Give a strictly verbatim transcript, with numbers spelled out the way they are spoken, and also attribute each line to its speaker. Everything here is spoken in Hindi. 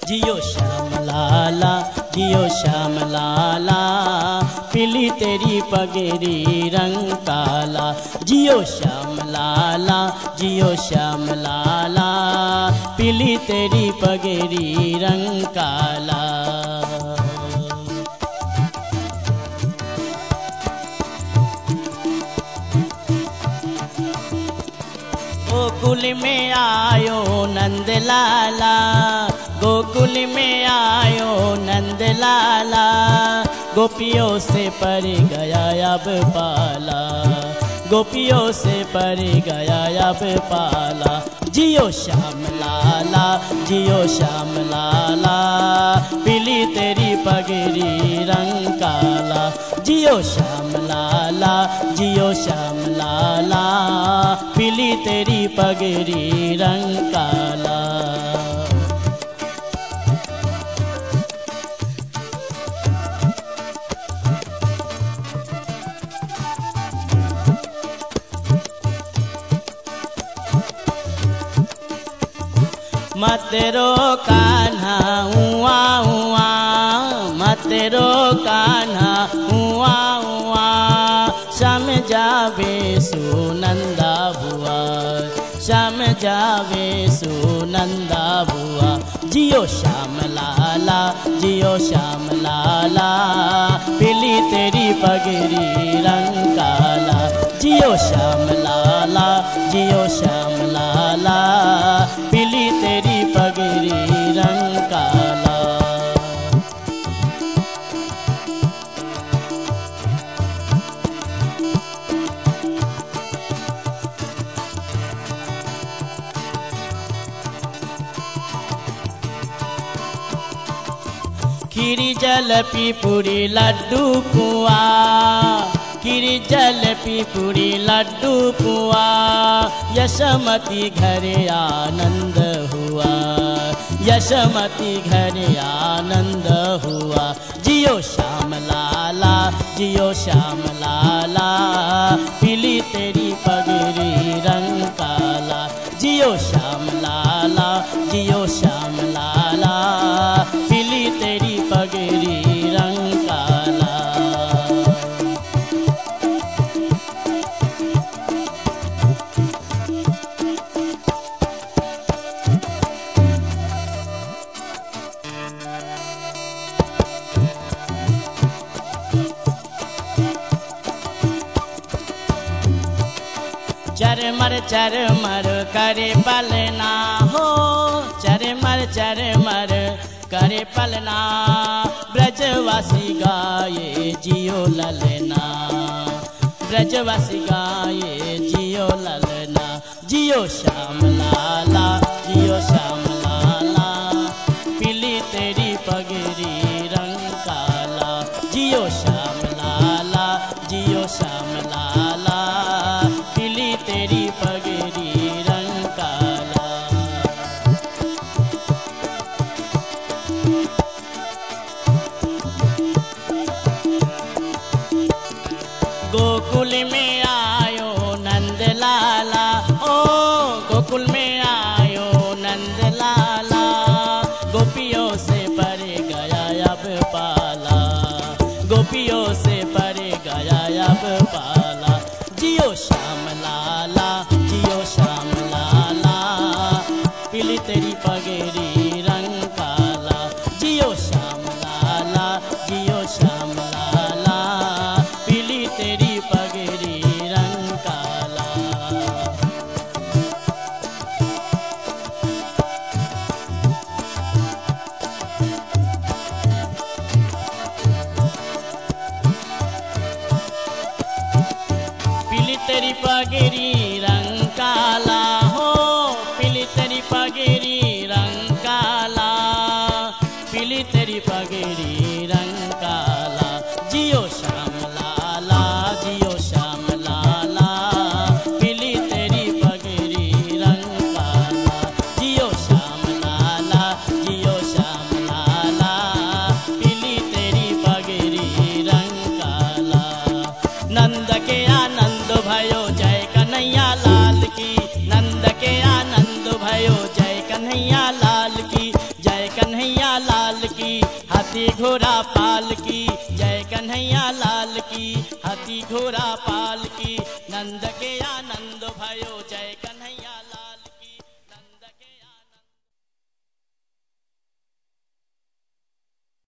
Speaker 1: जियो श्याम लाला जियो श्याम लाला, पीली तेरी पगड़ी रंग काला। जियो श्याम लाला जियो श्याम लाला, पीली तेरी पगड़ी रंग काला। गोकुल में आयो नंद लाला, गोकुल में आयो नंद लाला, गोपियों से पर गया अब पाला, गोपियों से पर गया अब पाला। जियो श्याम लाला जियो श्याम लाला, पीली तेरी पगड़ी रंग काला। जियो श्याम लाला जियो श्याम लाला, पीली तेरी पगड़ी रंग काला। मत रो कान्हा हुआ हुआ, मत रो कान्हा हुआ हुआ, श्याम जावे सुनंदा बुआ, श्याम जावे सुनंदा बुआ। जियो श्याम लाला जियो श्याम लाला, पीली तेरी पगड़ी रंग काला। जियो श्याम लाला जियो श्याम लाला, पीली तेरी पगड़ी रंग काला। खीरी जलेबी पूरी लड्डू पुआ, खीरी जलेबी पूरी लड्डू पुआ, यशोमती घर आनंद हुआ, यशोमती घर आनंद हुआ। जियो श्याम लाला जियो श्याम लाला, पीली तेरी पगड़ी रंग काला। जियो श्याम लाला जियो श्याम लाला, पीली तेरी पगड़ी रंग काला। चरमर चरमर करे पलना हो, चरमर चरमर करे पलना, ब्रजवासी गाये जियो ललना, ब्रजवासी गाये जियो ललना। जियो श्याम लाला जियो श्याम लाला, पीली तेरी पगड़ी रंग काला। जियो श्याम लाला जियो श्याम लाला, पीली तेरी पगड़ी रंग काला। गोकुल में आयो नंद लाला, ओ गोकुल में आयो नंद लाला, गोपियों से पर गया अब पाला, गोपियों से पर गया अब पाला। जियो श्याम लाला जियो श्याम लाला, पीली तेरी पगड़ी रंग काला। जियो श्याम लाला जियो श्याम लाला, पीली तेरी पगड़ी रंग काला। पीली तेरी पगड़ी रंग काला हो, पीली तेरी पगड़ी रंग काला, पीली तेरी पगड़ी रंग काला। जियो श्याम लाला जियो श्याम लाला, पीली तेरी पगड़ी रंग काला। जियो श्याम लाला जियो श्याम लाला, पीली तेरी पगड़ी रंग काला। नंद के आनंद भयो जय कन्हैया जय कन्हैया लाल की, हाथी घोड़ा पाल की, नंद के आनंद भयो